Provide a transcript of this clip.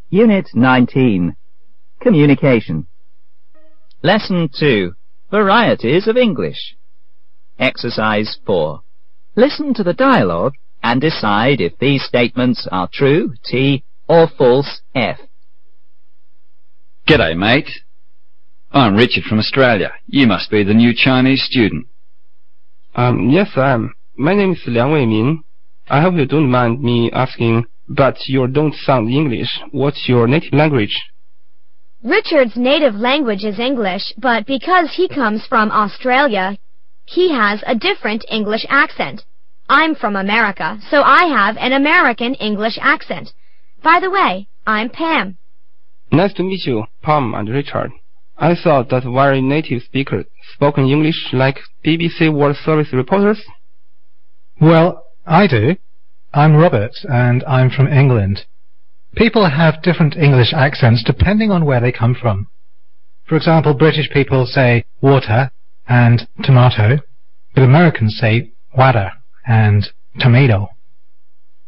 Unit 19. Communication. Lesson 2. Varieties of English. Exercise 4. Listen to the dialogue and decide if these statements are true, T, or false, F. G'day, mate. I'm Richard from Australia. You must be the new Chinese student. Yes, I am. My name is Liang Weimin. I hope you don't mind me asking, but you don't sound English. What's your native language? Richard's native language is English, but because he comes from Australia, he has a different English accent. I'm from America, so I have an American English accent. By the way, I'm Pam. Nice to meet you, Pam and Richard. I thought that very native speakers spoke English like BBC World Service reporters. Well, I do. I'm Robert, and I'm from England. People have different English accents depending on where they come from. For example, British people say water and tomato, but Americans say water and tomato.